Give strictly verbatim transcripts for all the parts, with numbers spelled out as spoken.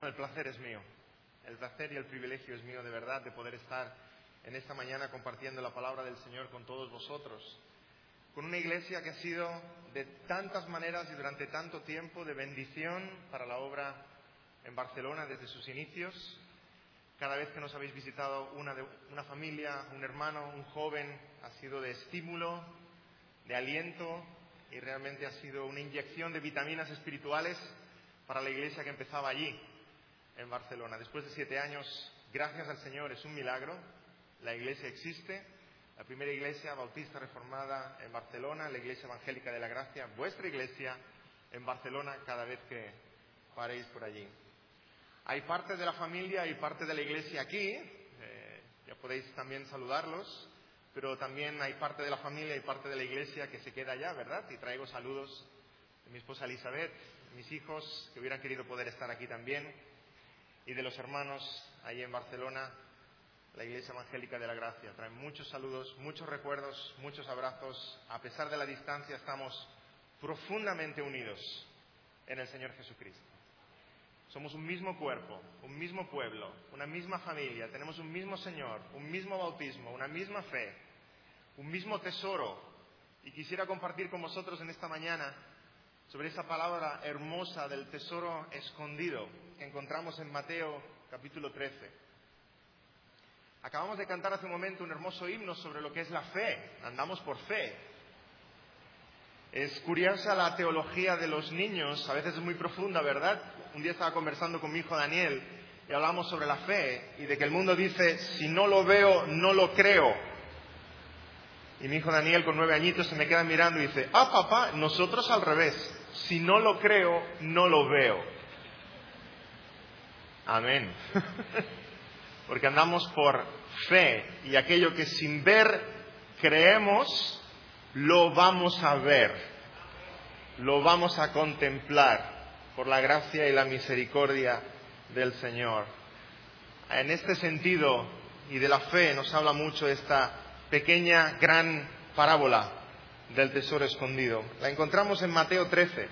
El placer es mío, el placer y el privilegio es mío de verdad de poder estar en esta mañana compartiendo la palabra del Señor con todos vosotros, con una iglesia que ha sido de tantas maneras y durante tanto tiempo de bendición para la obra en Barcelona desde sus inicios. Cada vez que nos habéis visitado una, de, una familia, un hermano, un joven, ha sido de estímulo, de aliento y realmente ha sido una inyección de vitaminas espirituales para la iglesia que empezaba allí en Barcelona. Después de siete años, gracias al Señor, es un milagro. La iglesia existe, la primera iglesia bautista reformada en Barcelona, la iglesia evangélica de la gracia, vuestra iglesia en Barcelona cada vez que paréis por allí. Hay parte de la familia y parte de la iglesia aquí, eh, ya podéis también saludarlos, pero también hay parte de la familia y parte de la iglesia que se queda allá, ¿verdad? Y traigo saludos de mi esposa Elizabeth, de mis hijos que hubieran querido poder estar aquí también, y de los hermanos ahí en Barcelona, la Iglesia Evangélica de la Gracia. Traen muchos saludos, muchos recuerdos, muchos abrazos. A pesar de la distancia, estamos profundamente unidos en el Señor Jesucristo. Somos un mismo cuerpo, un mismo pueblo, una misma familia. Tenemos un mismo Señor, un mismo bautismo, una misma fe, un mismo tesoro. Y quisiera compartir con vosotros en esta mañana sobre esa palabra hermosa del tesoro escondido que encontramos en Mateo capítulo trece. Acabamos de cantar hace un momento un hermoso himno sobre lo que es la fe. Andamos por fe. Es curiosa la teología de los niños, a veces es muy profunda, ¿verdad? Un día estaba conversando con mi hijo Daniel y hablamos sobre la fe y de que el mundo dice, si no lo veo, no lo creo. Y mi hijo Daniel, con nueve añitos, se me queda mirando y dice, ah, papá, nosotros al revés. Si no lo creo, no lo veo. Amén. Porque andamos por fe y aquello que sin ver creemos, lo vamos a ver. Lo vamos a contemplar por la gracia y la misericordia del Señor. En este sentido y de la fe nos habla mucho esta pequeña, gran parábola del tesoro escondido. La encontramos en Mateo trece.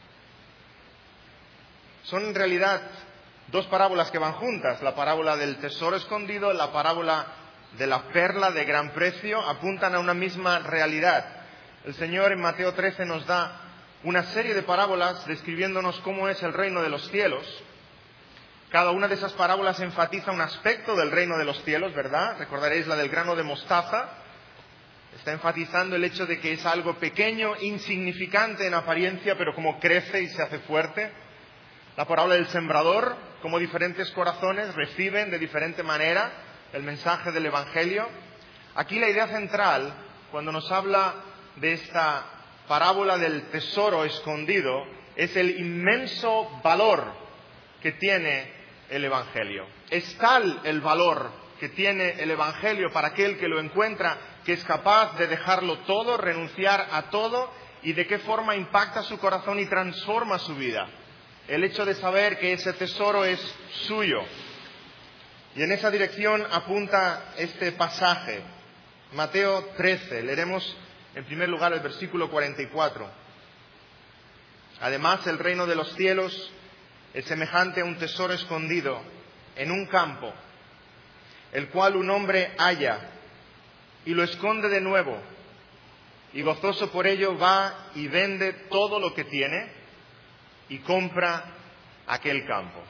Son en realidad dos parábolas que van juntas. La parábola del tesoro escondido, la parábola de la perla de gran precio, apuntan a una misma realidad. El Señor en Mateo trece nos da una serie de parábolas describiéndonos cómo es el reino de los cielos. Cada una de esas parábolas enfatiza un aspecto del reino de los cielos, ¿verdad? Recordaréis la del grano de mostaza. Está enfatizando el hecho de que es algo pequeño, insignificante en apariencia, pero como crece y se hace fuerte. La parábola del sembrador, cómo diferentes corazones reciben de diferente manera el mensaje del Evangelio. Aquí la idea central, cuando nos habla de esta parábola del tesoro escondido, es el inmenso valor que tiene el Evangelio. Es tal el valor que tiene el Evangelio para aquel que lo encuentra, que es capaz de dejarlo todo, renunciar a todo, y de qué forma impacta su corazón y transforma su vida. El hecho de saber que ese tesoro es suyo. Y en esa dirección apunta este pasaje. Mateo trece, leeremos en primer lugar el versículo cuarenta y cuatro. Además, el reino de los cielos es semejante a un tesoro escondido en un campo, el cual un hombre halla y lo esconde de nuevo, y gozoso por ello va y vende todo lo que tiene y compra aquel campo.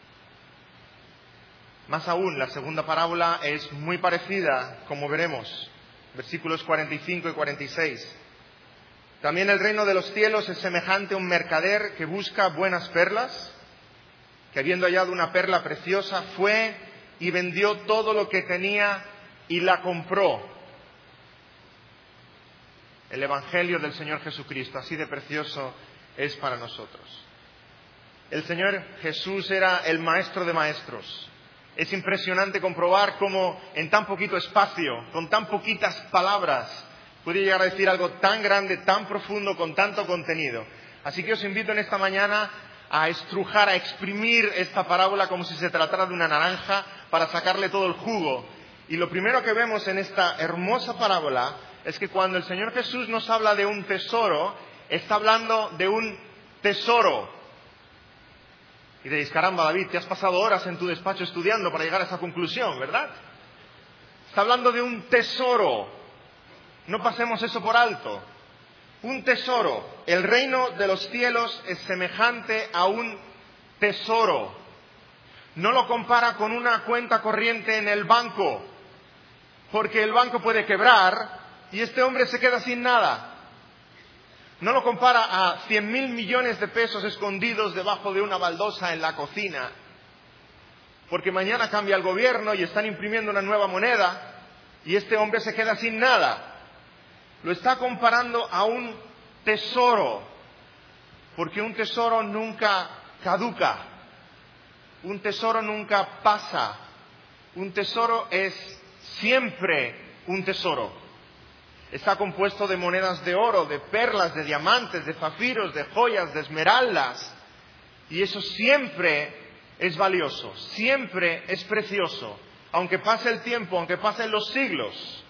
Más aún, la segunda parábola es muy parecida, como veremos, versículos cuarenta y cinco y cuarenta y seis. También el reino de los cielos es semejante a un mercader que busca buenas perlas, que habiendo hallado una perla preciosa, fue y vendió todo lo que tenía y la compró. El Evangelio del Señor Jesucristo, así de precioso, es para nosotros. El Señor Jesús era el maestro de maestros. Es impresionante comprobar cómo en tan poquito espacio, con tan poquitas palabras, puede llegar a decir algo tan grande, tan profundo, con tanto contenido. Así que os invito en esta mañana a estrujar, a exprimir esta parábola como si se tratara de una naranja para sacarle todo el jugo. Y lo primero que vemos en esta hermosa parábola es que cuando el Señor Jesús nos habla de un tesoro, está hablando de un tesoro. Y diréis, caramba, David, te has pasado horas en tu despacho estudiando para llegar a esa conclusión, ¿verdad? Está hablando de un tesoro. No pasemos eso por alto. Un tesoro. El reino de los cielos es semejante a un tesoro. No lo compara con una cuenta corriente en el banco, porque el banco puede quebrar y este hombre se queda sin nada. No lo compara a cien mil millones de pesos escondidos debajo de una baldosa en la cocina, porque mañana cambia el gobierno y están imprimiendo una nueva moneda y este hombre se queda sin nada. Lo está comparando a un tesoro, porque un tesoro nunca caduca, un tesoro nunca pasa, un tesoro es siempre un tesoro. Está compuesto de monedas de oro, de perlas, de diamantes, de zafiros, de joyas, de esmeraldas, y eso siempre es valioso, siempre es precioso, aunque pase el tiempo, aunque pasen los siglos.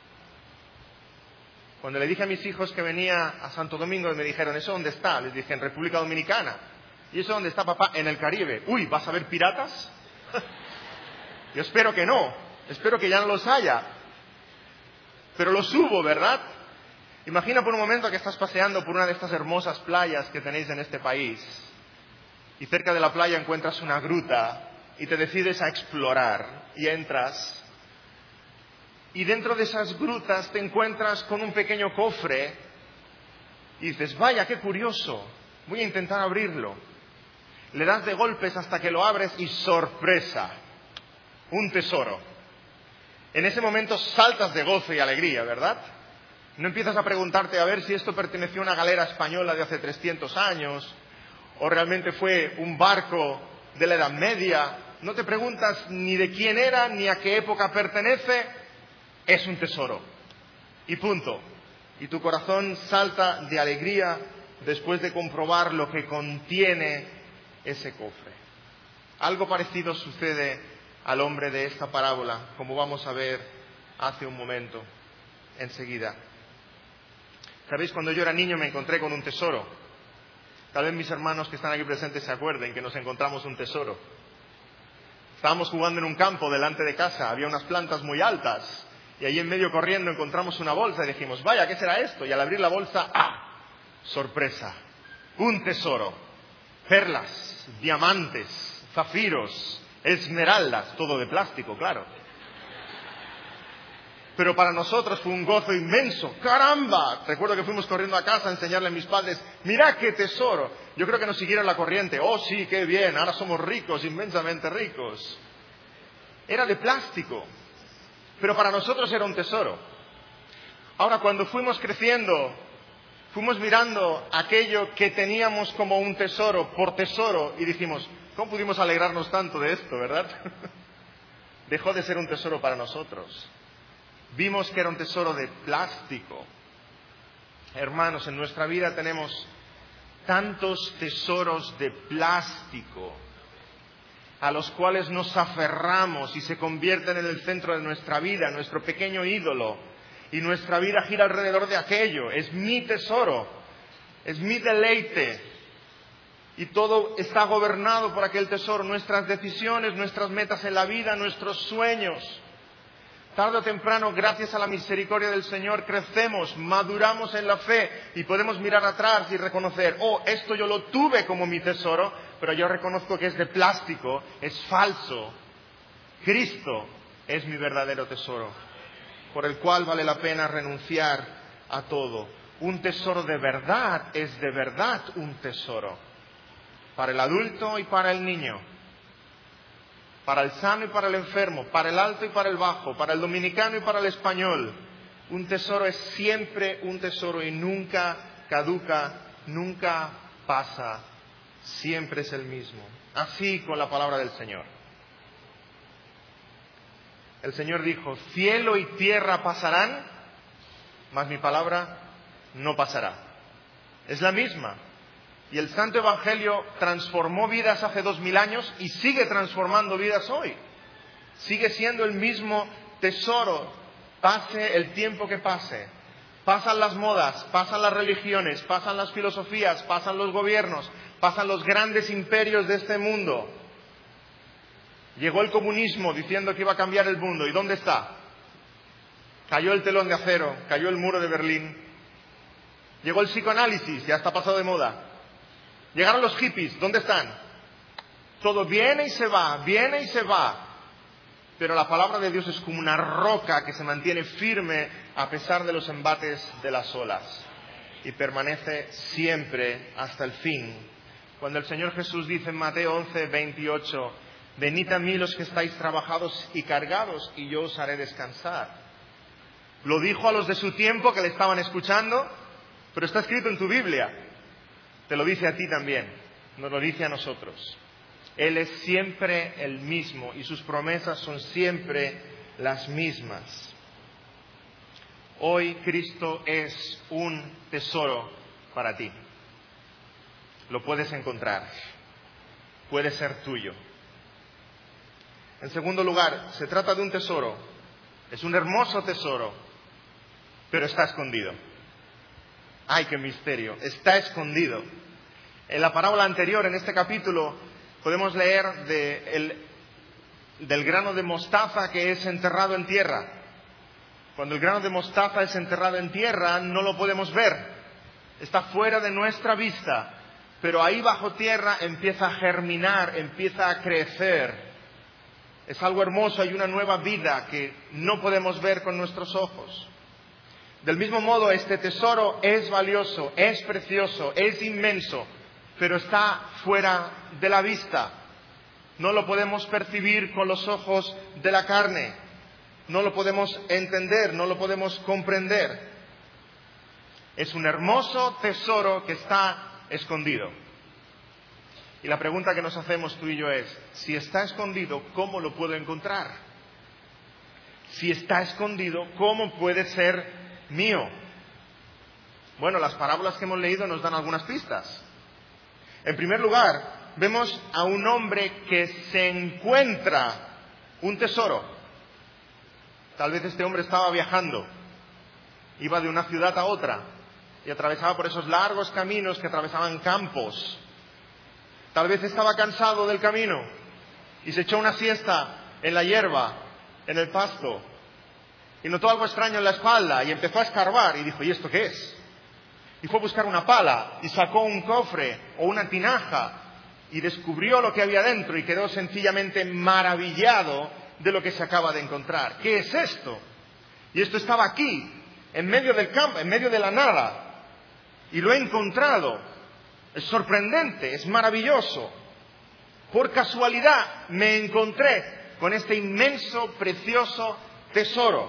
Cuando le dije a mis hijos que venía a Santo Domingo y me dijeron, ¿eso dónde está? Les dije, en República Dominicana. ¿Y eso dónde está, papá? En el Caribe. Uy, ¿vas a ver piratas? Yo espero que no, espero que ya no los haya. Pero los hubo, ¿verdad? Imagina por un momento que estás paseando por una de estas hermosas playas que tenéis en este país y cerca de la playa encuentras una gruta y te decides a explorar y entras. Y dentro de esas grutas te encuentras con un pequeño cofre y dices, vaya, qué curioso, voy a intentar abrirlo. Le das de golpes hasta que lo abres y ¡sorpresa! Un tesoro. En ese momento saltas de gozo y alegría, ¿verdad? No empiezas a preguntarte a ver si esto perteneció a una galera española de hace trescientos años o realmente fue un barco de la Edad Media. No te preguntas ni de quién era ni a qué época pertenece. Es un tesoro. Y punto. Y tu corazón salta de alegría después de comprobar lo que contiene ese cofre. Algo parecido sucede al hombre de esta parábola, como vamos a ver hace un momento, enseguida. ¿Sabéis? Cuando yo era niño me encontré con un tesoro. Tal vez mis hermanos que están aquí presentes se acuerden que nos encontramos un tesoro. Estábamos jugando en un campo delante de casa, había unas plantas muy altas. Y ahí en medio corriendo encontramos una bolsa y dijimos, vaya, ¿qué será esto? Y al abrir la bolsa, ¡ah! Sorpresa, un tesoro, perlas, diamantes, zafiros, esmeraldas, todo de plástico, claro. Pero para nosotros fue un gozo inmenso. ¡Caramba! Recuerdo que fuimos corriendo a casa a enseñarle a mis padres, ¡mira qué tesoro! Yo creo que nos siguieron la corriente. ¡Oh, sí, qué bien! Ahora somos ricos, inmensamente ricos. Era de plástico. Pero para nosotros era un tesoro. Ahora, cuando fuimos creciendo, fuimos mirando aquello que teníamos como un tesoro, por tesoro, y dijimos, ¿cómo pudimos alegrarnos tanto de esto, verdad? Dejó de ser un tesoro para nosotros. Vimos que era un tesoro de plástico. Hermanos, en nuestra vida tenemos tantos tesoros de plástico a los cuales nos aferramos y se convierten en el centro de nuestra vida, nuestro pequeño ídolo, y nuestra vida gira alrededor de aquello. Es mi tesoro, es mi deleite, y todo está gobernado por aquel tesoro, nuestras decisiones, nuestras metas en la vida, nuestros sueños. Tarde o temprano, gracias a la misericordia del Señor, crecemos, maduramos en la fe y podemos mirar atrás y reconocer, oh, esto yo lo tuve como mi tesoro, pero yo reconozco que es de plástico, es falso. Cristo es mi verdadero tesoro, por el cual vale la pena renunciar a todo. Un tesoro de verdad es de verdad un tesoro, para el adulto y para el niño, para el sano y para el enfermo, para el alto y para el bajo, para el dominicano y para el español. Un tesoro es siempre un tesoro y nunca caduca, nunca pasa, siempre es el mismo. Así con la palabra del Señor. El Señor dijo, cielo y tierra pasarán, mas mi palabra no pasará. Es la misma. Y el Santo Evangelio transformó vidas hace dos mil años y sigue transformando vidas hoy. Sigue siendo el mismo tesoro, pase el tiempo que pase. Pasan las modas, pasan las religiones, pasan las filosofías, pasan los gobiernos, pasan los grandes imperios de este mundo. Llegó el comunismo diciendo que iba a cambiar el mundo. ¿Y dónde está? Cayó el telón de acero, cayó el muro de Berlín. Llegó el psicoanálisis, ya está pasado de moda. Llegaron los hippies, ¿dónde están? Todo viene y se va, viene y se va. Pero la palabra de Dios es como una roca que se mantiene firme a pesar de los embates de las olas. Y permanece siempre hasta el fin. Cuando el Señor Jesús dice en Mateo once, veintiocho, venid a mí los que estáis trabajados y cargados, y yo os haré descansar. Lo dijo a los de su tiempo que le estaban escuchando, pero está escrito en tu Biblia. Te lo dice a ti también, nos lo dice a nosotros. Él es siempre el mismo y sus promesas son siempre las mismas. Hoy Cristo es un tesoro para ti. Lo puedes encontrar, puede ser tuyo. En segundo lugar, se trata de un tesoro. Es un hermoso tesoro, pero está escondido. ¡Ay, qué misterio! Está escondido. En la parábola anterior, en este capítulo, podemos leer de el, del grano de mostaza que es enterrado en tierra. Cuando el grano de mostaza es enterrado en tierra, no lo podemos ver. Está fuera de nuestra vista. Pero ahí bajo tierra empieza a germinar, empieza a crecer. Es algo hermoso, hay una nueva vida que no podemos ver con nuestros ojos. Del mismo modo, este tesoro es valioso, es precioso, es inmenso, pero está fuera de la vista. No lo podemos percibir con los ojos de la carne. No lo podemos entender, no lo podemos comprender. Es un hermoso tesoro que está escondido. Y la pregunta que nos hacemos tú y yo es, si está escondido, ¿cómo lo puedo encontrar? Si está escondido, ¿cómo puede ser mío? Bueno, las parábolas que hemos leído nos dan algunas pistas. En primer lugar, vemos a un hombre que se encuentra un tesoro. Tal vez este hombre estaba viajando, iba de una ciudad a otra y atravesaba por esos largos caminos que atravesaban campos. Tal vez estaba cansado del camino y se echó una siesta en la hierba, en el pasto, y notó algo extraño en la espalda y empezó a escarbar y dijo, ¿y esto qué es? Y fue a buscar una pala y sacó un cofre o una tinaja y descubrió lo que había dentro y quedó sencillamente maravillado de lo que se acaba de encontrar. ¿Qué es esto? Y esto estaba aquí, en medio del campo, en medio de la nada, y lo he encontrado. Es sorprendente, es maravilloso. Por casualidad me encontré con este inmenso, precioso tesoro.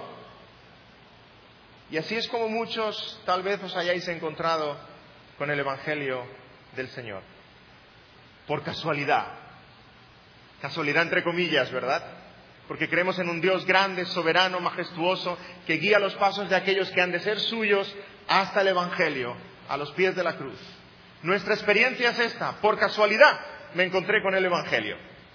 Y así es como muchos tal vez os hayáis encontrado con el Evangelio del Señor. Por casualidad. Casualidad entre comillas, ¿verdad? Porque creemos en un Dios grande, soberano, majestuoso, que guía los pasos de aquellos que han de ser suyos hasta el Evangelio, a los pies de la cruz. Nuestra experiencia es esta. Por casualidad me encontré con el Evangelio.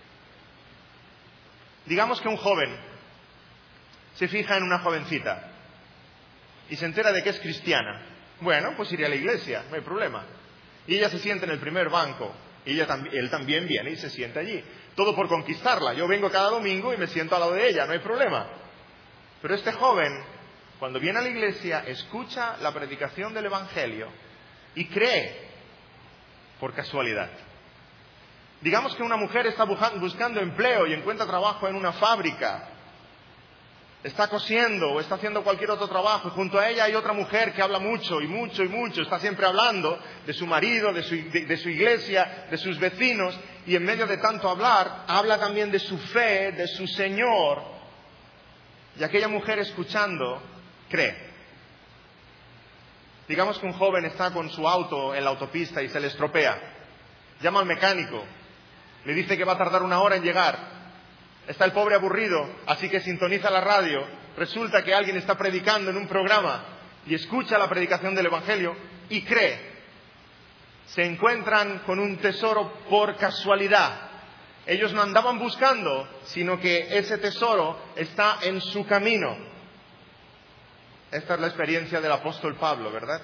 Digamos que un joven se fija en una jovencita y se entera de que es cristiana. Bueno, pues iré a la iglesia, no hay problema. Y ella se sienta en el primer banco y ella tam- él también viene y se sienta allí. Todo por conquistarla. Yo vengo cada domingo y me siento al lado de ella, no hay problema. Pero este joven, cuando viene a la iglesia, escucha la predicación del Evangelio y cree por casualidad. Digamos que una mujer está buscando empleo y encuentra trabajo en una fábrica. Está cosiendo o está haciendo cualquier otro trabajo y junto a ella hay otra mujer que habla mucho y mucho y mucho. Está siempre hablando de su marido, de su, de, de su iglesia, de sus vecinos, y en medio de tanto hablar, habla también de su fe, de su Señor. Y aquella mujer escuchando, cree. Digamos que un joven está con su auto en la autopista y se le estropea. Llama al mecánico, le dice que va a tardar una hora en llegar. Está el pobre aburrido, así que sintoniza la radio. Resulta que alguien está predicando en un programa y escucha la predicación del Evangelio y cree. Se encuentran con un tesoro por casualidad. Ellos no andaban buscando, sino que ese tesoro está en su camino. Esta es la experiencia del apóstol Pablo, ¿verdad?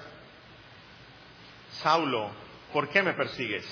Saulo, ¿por qué me persigues?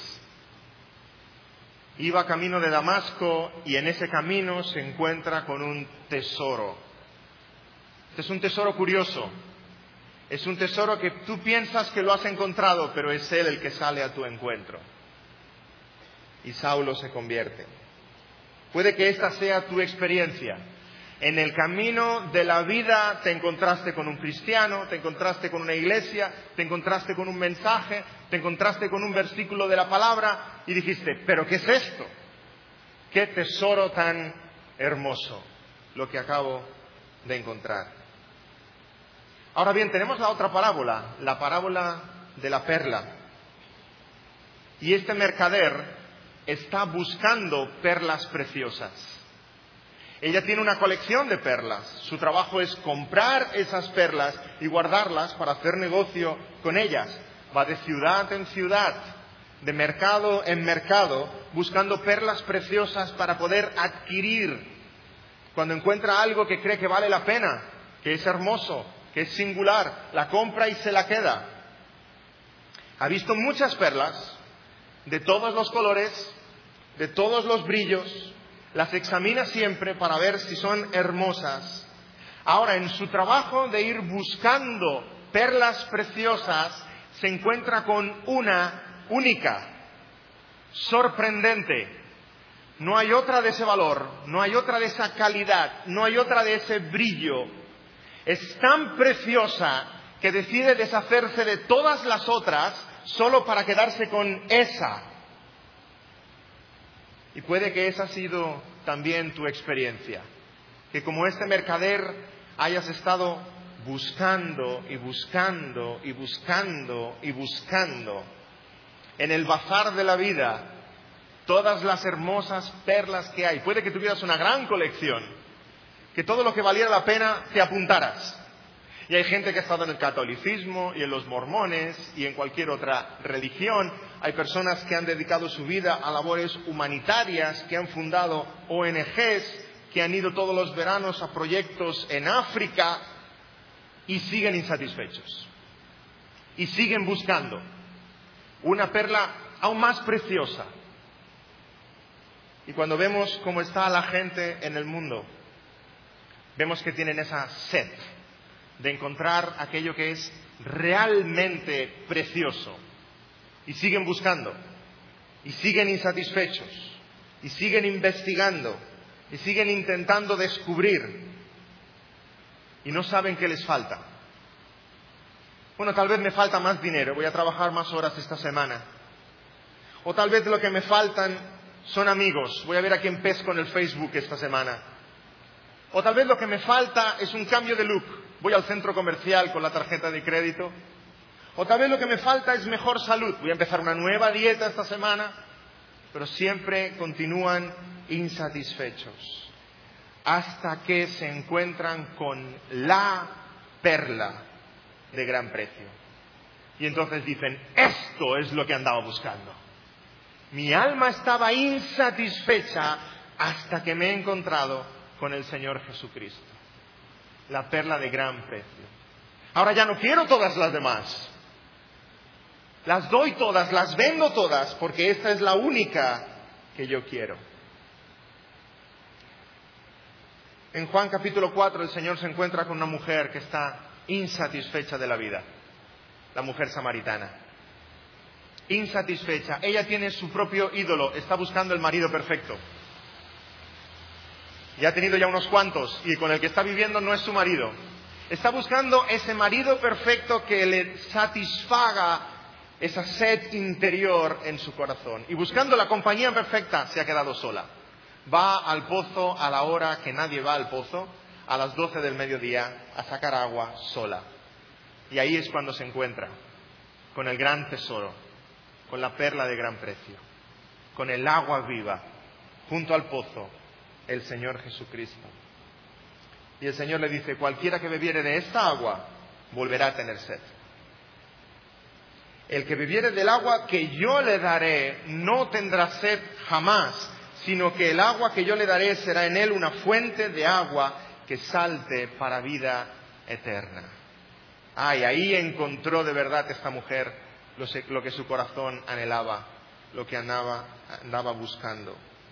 Iba camino de Damasco y en ese camino se encuentra con un tesoro. Este es un tesoro curioso. Es un tesoro que tú piensas que lo has encontrado, pero es Él el que sale a tu encuentro. Y Saulo se convierte. Puede que esta sea tu experiencia. En el camino de la vida te encontraste con un cristiano, te encontraste con una iglesia, te encontraste con un mensaje, te encontraste con un versículo de la palabra y dijiste, ¿pero qué es esto? ¡Qué tesoro tan hermoso lo que acabo de encontrar! Ahora bien, tenemos la otra parábola, la parábola de la perla. Y este mercader está buscando perlas preciosas. Ella tiene una colección de perlas. Su trabajo es comprar esas perlas y guardarlas para hacer negocio con ellas. Va de ciudad en ciudad, de mercado en mercado, buscando perlas preciosas para poder adquirir. Cuando encuentra algo que cree que vale la pena, que es hermoso, que es singular, la compra y se la queda. Ha visto muchas perlas, de todos los colores, de todos los brillos. Las examina siempre para ver si son hermosas. Ahora, en su trabajo de ir buscando perlas preciosas, se encuentra con una única, sorprendente. No hay otra de ese valor, no hay otra de esa calidad, no hay otra de ese brillo. Es tan preciosa que decide deshacerse de todas las otras solo para quedarse con esa. Y puede que esa ha sido también tu experiencia, que como este mercader hayas estado buscando y buscando y buscando y buscando en el bazar de la vida todas las hermosas perlas que hay. Puede que tuvieras una gran colección, que todo lo que valiera la pena te apuntaras. Y hay gente que ha estado en el catolicismo y en los mormones y en cualquier otra religión. Hay personas que han dedicado su vida a labores humanitarias, que han fundado O N Ges, que han ido todos los veranos a proyectos en África y siguen insatisfechos. Y siguen buscando una perla aún más preciosa. Y cuando vemos cómo está la gente en el mundo, vemos que tienen esa sed de encontrar aquello que es realmente precioso. Y siguen buscando, y siguen insatisfechos, y siguen investigando, y siguen intentando descubrir, y no saben qué les falta. Bueno, tal vez me falta más dinero, voy a trabajar más horas esta semana. O tal vez lo que me faltan son amigos, voy a ver a quién pesco en el Facebook esta semana. O tal vez lo que me falta es un cambio de look, voy al centro comercial con la tarjeta de crédito. O tal vez lo que me falta es mejor salud, voy a empezar una nueva dieta esta semana. Pero siempre continúan insatisfechos hasta que se encuentran con la perla de gran precio. Y entonces dicen, esto es lo que andaba buscando. Mi alma estaba insatisfecha hasta que me he encontrado con el Señor Jesucristo, la perla de gran precio. Ahora ya no quiero todas las demás. Las doy todas, las vendo todas, porque esta es la única que yo quiero. En Juan capítulo cuatro el Señor se encuentra con una mujer que está insatisfecha de la vida, la mujer samaritana. Insatisfecha. Ella tiene su propio ídolo, está buscando el marido perfecto. Y ha tenido ya unos cuantos, y con el que está viviendo no es su marido. Está buscando ese marido perfecto que le satisfaga esa sed interior en su corazón. Y buscando la compañía perfecta, se ha quedado sola. Va al pozo a la hora que nadie va al pozo, a las doce del mediodía, a sacar agua sola. Y ahí es cuando se encuentra con el gran tesoro, con la perla de gran precio, con el agua viva, junto al pozo, el Señor Jesucristo. Y el Señor le dice, cualquiera que bebiere de esta agua, volverá a tener sed. El que bebiere del agua que yo le daré, no tendrá sed jamás, sino que el agua que yo le daré será en él una fuente de agua que salte para vida eterna. Ay, ahí encontró de verdad esta mujer lo que su corazón anhelaba, lo que andaba, andaba buscando.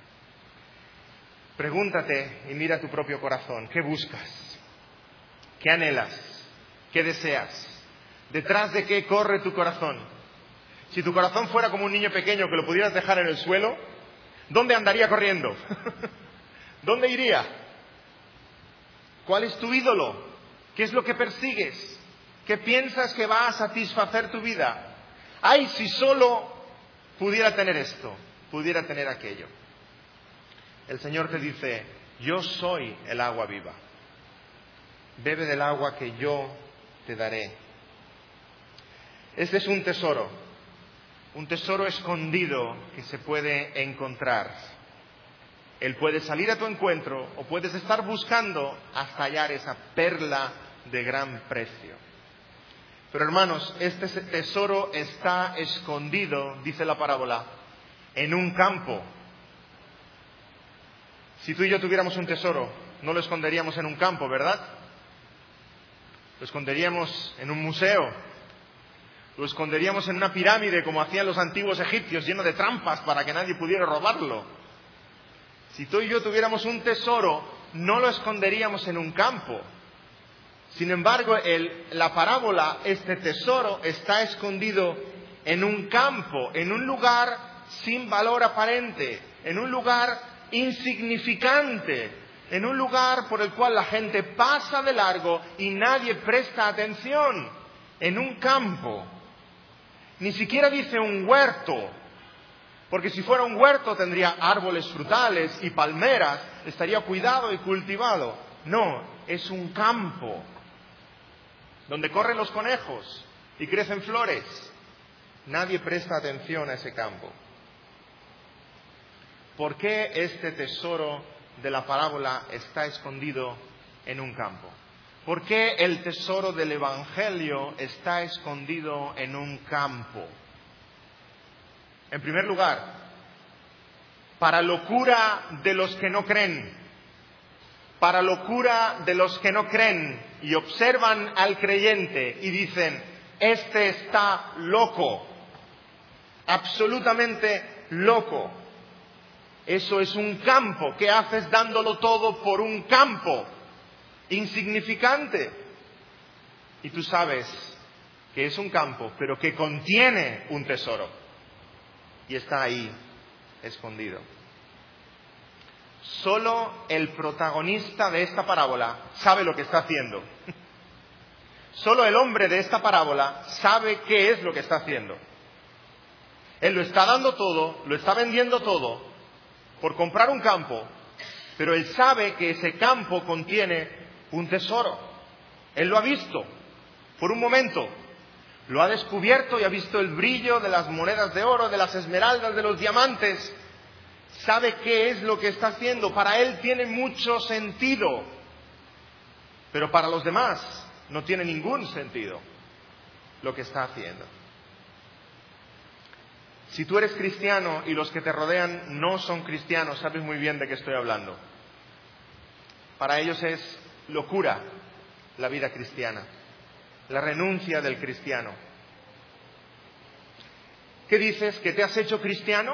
Pregúntate y mira tu propio corazón. ¿Qué buscas? ¿Qué anhelas? ¿Qué deseas? ¿Detrás de qué corre tu corazón? Si tu corazón fuera como un niño pequeño que lo pudieras dejar en el suelo, ¿dónde andaría corriendo? ¿Dónde iría? ¿Cuál es tu ídolo? ¿Qué es lo que persigues? ¿Qué piensas que va a satisfacer tu vida? ¡Ay, si solo pudiera tener esto, pudiera tener aquello! El Señor te dice, yo soy el agua viva. Bebe del agua que yo te daré. Este es un tesoro, un tesoro escondido que se puede encontrar. Él puede salir a tu encuentro o puedes estar buscando hasta hallar esa perla de gran precio. Pero hermanos, este tesoro está escondido, dice la parábola, en un campo. Si tú y yo tuviéramos un tesoro, no lo esconderíamos en un campo, ¿verdad? Lo esconderíamos en un museo. Lo esconderíamos en una pirámide como hacían los antiguos egipcios, lleno de trampas para que nadie pudiera robarlo. Si tú y yo tuviéramos un tesoro, no lo esconderíamos en un campo. Sin embargo, el, la parábola, este tesoro, está escondido en un campo, en un lugar sin valor aparente, en un lugar insignificante, en un lugar por el cual la gente pasa de largo y nadie presta atención, en un campo. Ni siquiera dice un huerto, porque si fuera un huerto tendría árboles frutales y palmeras, estaría cuidado y cultivado. No, es un campo donde corren los conejos y crecen flores. Nadie presta atención a ese campo. ¿Por qué este tesoro de la parábola está escondido en un campo? ¿Por qué el tesoro del Evangelio está escondido en un campo? En primer lugar, para locura de los que no creen, para locura de los que no creen y observan al creyente y dicen, este está loco, absolutamente loco. Eso es un campo. ¿Qué haces dándolo todo por un campo insignificante? Y tú sabes que es un campo, pero que contiene un tesoro. Y está ahí, escondido. Solo el protagonista de esta parábola sabe lo que está haciendo. Solo el hombre de esta parábola sabe qué es lo que está haciendo. Él lo está dando todo, lo está vendiendo todo, por comprar un campo, pero él sabe que ese campo contiene un tesoro. Él lo ha visto por un momento, lo ha descubierto y ha visto el brillo de las monedas de oro, de las esmeraldas, de los diamantes. Sabe qué es lo que está haciendo. Para él tiene mucho sentido, pero para los demás no tiene ningún sentido lo que está haciendo. Si tú eres cristiano y los que te rodean no son cristianos, sabes muy bien de qué estoy hablando. Para ellos es locura la vida cristiana, la renuncia del cristiano. ¿Qué dices? ¿Que te has hecho cristiano?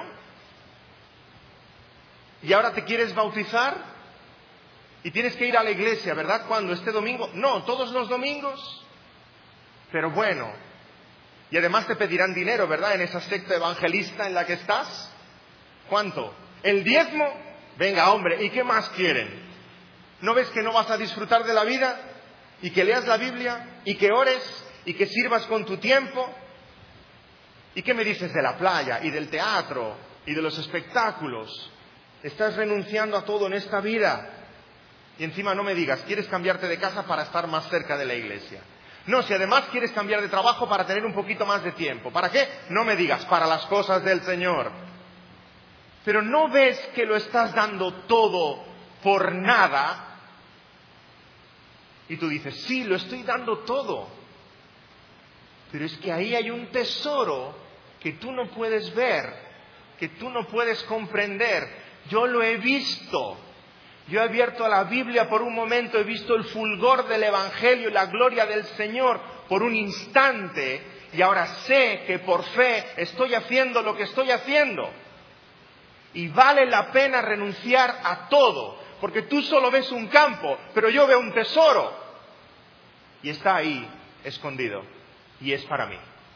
¿Y ahora te quieres bautizar? Y tienes que ir a la iglesia, ¿verdad? ¿Cuándo? ¿Este domingo? No, todos los domingos. Pero bueno, y además te pedirán dinero, ¿verdad? En esa secta evangelista en la que estás. ¿Cuánto? ¿El diezmo? Venga, hombre, ¿y qué más quieren? ¿No ves que no vas a disfrutar de la vida? ¿Y que leas la Biblia? ¿Y que ores? ¿Y que sirvas con tu tiempo? ¿Y qué me dices de la playa? ¿Y del teatro? ¿Y de los espectáculos? Estás renunciando a todo en esta vida. Y encima no me digas, ¿quieres cambiarte de casa para estar más cerca de la iglesia? No, si además quieres cambiar de trabajo para tener un poquito más de tiempo. ¿Para qué? No me digas, para las cosas del Señor. Pero ¿no ves que lo estás dando todo por nada? Y tú dices, sí, lo estoy dando todo. Pero es que ahí hay un tesoro que tú no puedes ver, que tú no puedes comprender. Yo lo he visto. Yo he abierto la Biblia por un momento, he visto el fulgor del Evangelio y la gloria del Señor por un instante y ahora sé que por fe estoy haciendo lo que estoy haciendo. Y vale la pena renunciar a todo, porque tú solo ves un campo, pero yo veo un tesoro. Y está ahí, escondido, y es para mí.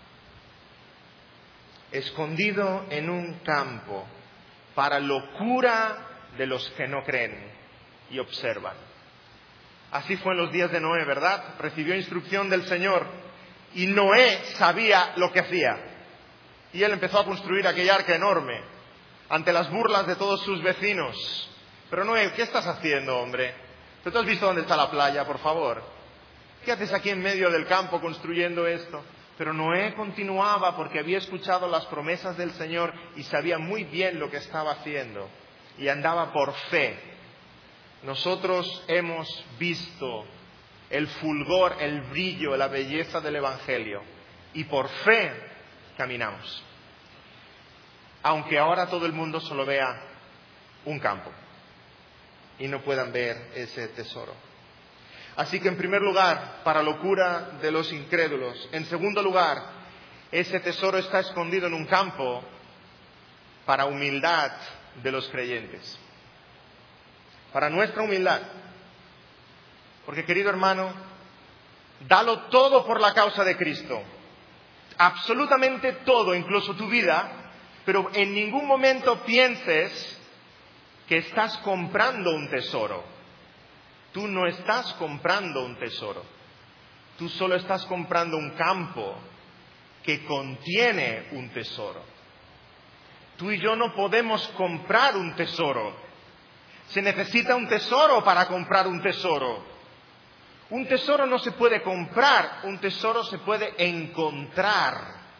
Escondido en un campo, para locura de los que no creen y observan. Así fue en los días de Noé, ¿verdad? Recibió instrucción del Señor y Noé sabía lo que hacía. Y él empezó a construir aquella arca enorme ante las burlas de todos sus vecinos. Pero Noé, ¿qué estás haciendo, hombre? ¿Tú has visto dónde está la playa, por favor? ¿Qué haces aquí en medio del campo construyendo esto? Pero Noé continuaba porque había escuchado las promesas del Señor y sabía muy bien lo que estaba haciendo. Y andaba por fe. Nosotros hemos visto el fulgor, el brillo, la belleza del Evangelio. Y por fe caminamos. Aunque ahora todo el mundo solo vea un campo y no puedan ver ese tesoro. Así que en primer lugar, para locura de los incrédulos. En segundo lugar, ese tesoro está escondido en un campo para humildad de los creyentes. Para nuestra humildad. Porque, querido hermano, dalo todo por la causa de Cristo. Absolutamente todo, incluso tu vida, pero en ningún momento pienses que estás comprando un tesoro. Tú no estás comprando un tesoro. Tú solo estás comprando un campo que contiene un tesoro. Tú y yo no podemos comprar un tesoro. Se necesita un tesoro para comprar un tesoro. Un tesoro no se puede comprar, un tesoro se puede encontrar.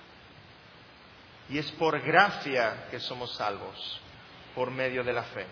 Y es por gracia que somos salvos, por medio de la fe.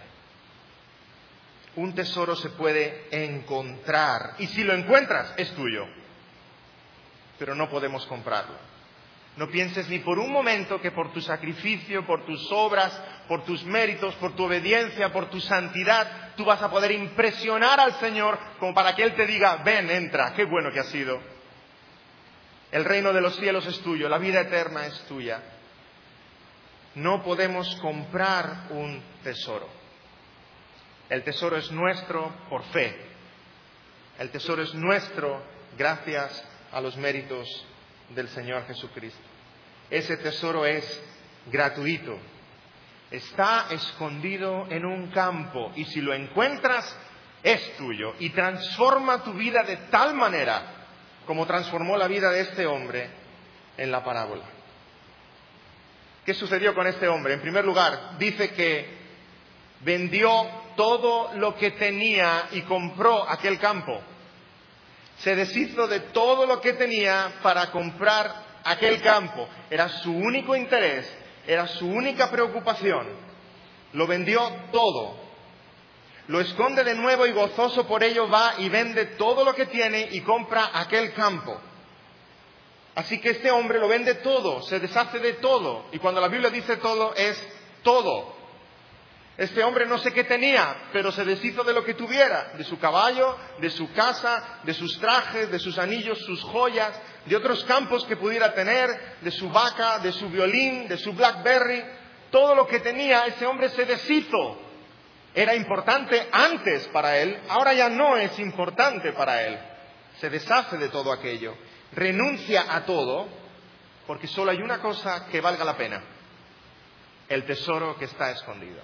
Un tesoro se puede encontrar, y si lo encuentras, es tuyo. Pero no podemos comprarlo. No pienses ni por un momento que por tu sacrificio, por tus obras, por tus méritos, por tu obediencia, por tu santidad, tú vas a poder impresionar al Señor como para que Él te diga, ven, entra, qué bueno que has sido. El reino de los cielos es tuyo, la vida eterna es tuya. No podemos comprar un tesoro. El tesoro es nuestro por fe. El tesoro es nuestro gracias a los méritos del Señor Jesucristo. Ese tesoro es gratuito. Está escondido en un campo y si lo encuentras, es tuyo. Y transforma tu vida de tal manera como transformó la vida de este hombre en la parábola. ¿Qué sucedió con este hombre? En primer lugar, dice que vendió todo lo que tenía y compró aquel campo. Se deshizo de todo lo que tenía para comprar aquel campo. Era su único interés, era su única preocupación. Lo vendió todo. Lo esconde de nuevo y gozoso por ello va y vende todo lo que tiene y compra aquel campo. Así que este hombre lo vende todo, se deshace de todo. Y cuando la Biblia dice todo, es todo. Este hombre no sé qué tenía, pero se deshizo de lo que tuviera, de su caballo, de su casa, de sus trajes, de sus anillos, sus joyas, de otros campos que pudiera tener, de su vaca, de su violín, de su Blackberry. Todo lo que tenía, ese hombre se deshizo. Era importante antes para él, ahora ya no es importante para él. Se deshace de todo aquello, renuncia a todo, porque solo hay una cosa que valga la pena: el tesoro que está escondido.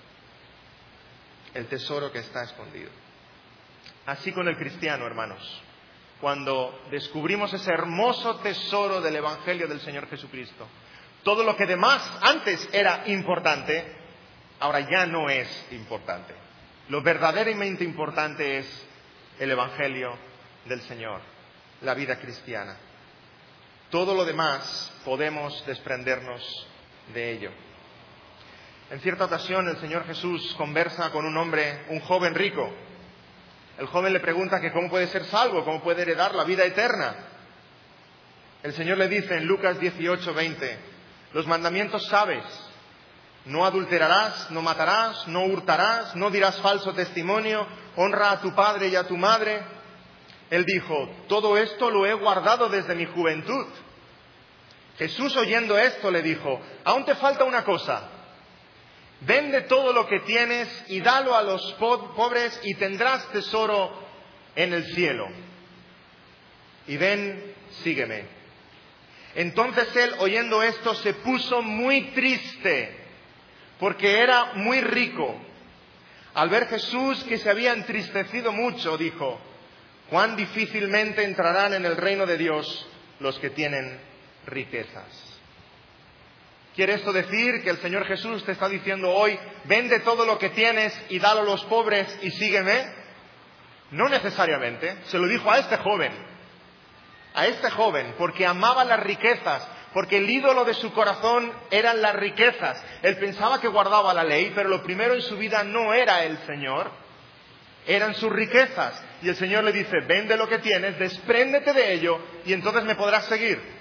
El tesoro que está escondido. Así con el cristiano, hermanos. Cuando descubrimos ese hermoso tesoro del Evangelio del Señor Jesucristo, todo lo que demás antes era importante, ahora ya no es importante. Lo verdaderamente importante es el Evangelio del Señor, la vida cristiana. Todo lo demás podemos desprendernos de ello. En cierta ocasión el Señor Jesús conversa con un hombre, un joven rico. El joven le pregunta que cómo puede ser salvo, cómo puede heredar la vida eterna. El Señor le dice en Lucas dieciocho, veinte, los mandamientos sabes: no adulterarás, no matarás, no hurtarás, no dirás falso testimonio, honra a tu padre y a tu madre. Él dijo, todo esto lo he guardado desde mi juventud. Jesús, oyendo esto, le dijo, aún te falta una cosa. Vende todo lo que tienes y dalo a los pobres y tendrás tesoro en el cielo. Y ven, sígueme. Entonces él, oyendo esto, se puso muy triste, porque era muy rico. Al ver Jesús que se había entristecido mucho, dijo, cuán difícilmente entrarán en el reino de Dios los que tienen riquezas. ¿Quiere esto decir que el Señor Jesús te está diciendo hoy, vende todo lo que tienes y dalo a los pobres y sígueme? No necesariamente. Se lo dijo a este joven. A este joven, porque amaba las riquezas, porque el ídolo de su corazón eran las riquezas. Él pensaba que guardaba la ley, pero lo primero en su vida no era el Señor, eran sus riquezas. Y el Señor le dice, vende lo que tienes, despréndete de ello y entonces me podrás seguir.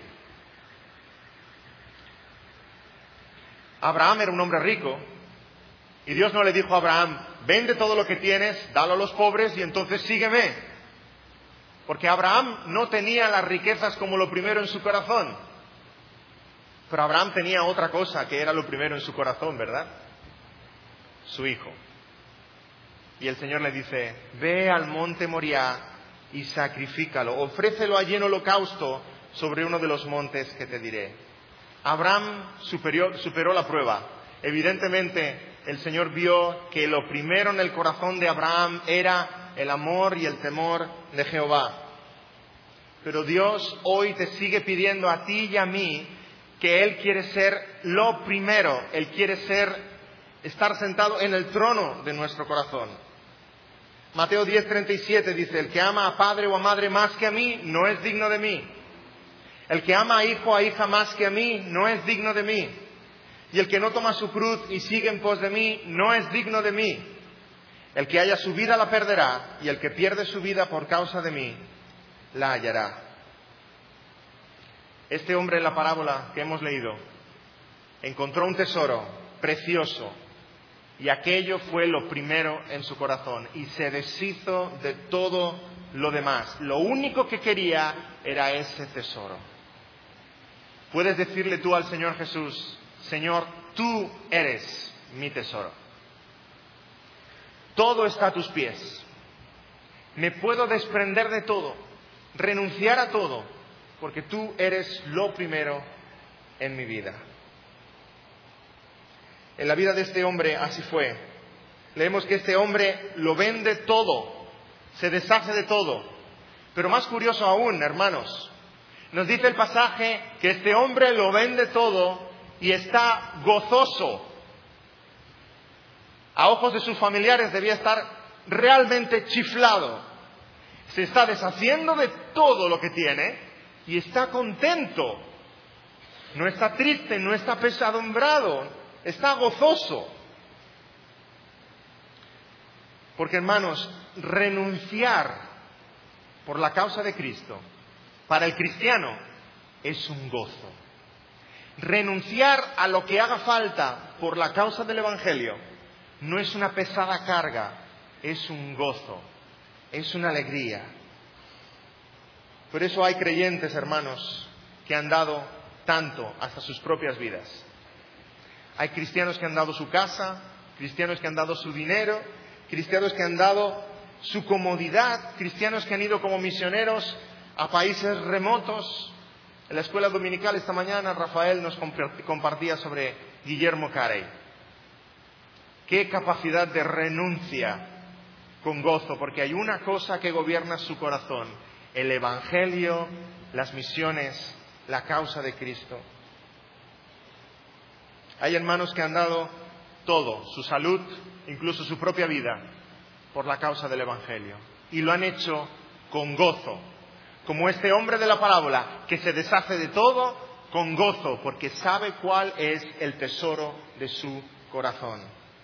Abraham era un hombre rico y Dios no le dijo a Abraham, vende todo lo que tienes, dalo a los pobres y entonces sígueme. Porque Abraham no tenía las riquezas como lo primero en su corazón. Pero Abraham tenía otra cosa que era lo primero en su corazón, ¿verdad? Su hijo. Y el Señor le dice, ve al monte Moriah y sacrifícalo, ofrécelo allí en holocausto sobre uno de los montes que te diré. Abraham superó, superó la prueba. Evidentemente, el Señor vio que lo primero en el corazón de Abraham era el amor y el temor de Jehová. Pero Dios hoy te sigue pidiendo a ti y a mí que Él quiere ser lo primero. Él quiere ser, estar sentado en el trono de nuestro corazón. Mateo diez, treinta y siete dice, el que ama a padre o a madre más que a mí, no es digno de mí. El que ama a hijo o a hija más que a mí, no es digno de mí. Y el que no toma su cruz y sigue en pos de mí, no es digno de mí. El que haya su vida la perderá, y el que pierde su vida por causa de mí, la hallará. Este hombre en la parábola que hemos leído encontró un tesoro precioso, y aquello fue lo primero en su corazón, y se deshizo de todo lo demás. Lo único que quería era ese tesoro. Puedes decirle tú al Señor Jesús, Señor, tú eres mi tesoro. Todo está a tus pies. Me puedo desprender de todo, renunciar a todo, porque tú eres lo primero en mi vida. En la vida de este hombre así fue. Leemos que este hombre lo vende todo, se deshace de todo. Pero más curioso aún, hermanos, nos dice el pasaje que este hombre lo vende todo y está gozoso. A ojos de sus familiares debía estar realmente chiflado. Se está deshaciendo de todo lo que tiene y está contento. No está triste, no está pesadumbrado, está gozoso. Porque, hermanos, renunciar por la causa de Cristo, para el cristiano, es un gozo. Renunciar a lo que haga falta por la causa del Evangelio no es una pesada carga, es un gozo, es una alegría. Por eso hay creyentes, hermanos, que han dado tanto hasta sus propias vidas. Hay cristianos que han dado su casa, cristianos que han dado su dinero, cristianos que han dado su comodidad, cristianos que han ido como misioneros a países remotos. En la escuela dominical esta mañana Rafael nos compartía sobre Guillermo Carey. Qué capacidad de renuncia con gozo, porque hay una cosa que gobierna su corazón: el Evangelio, las misiones, la causa de Cristo. Hay hermanos que han dado todo, su salud, incluso su propia vida, por la causa del Evangelio. Y lo han hecho con gozo, como este hombre de la parábola, que se deshace de todo con gozo, porque sabe cuál es el tesoro de su corazón.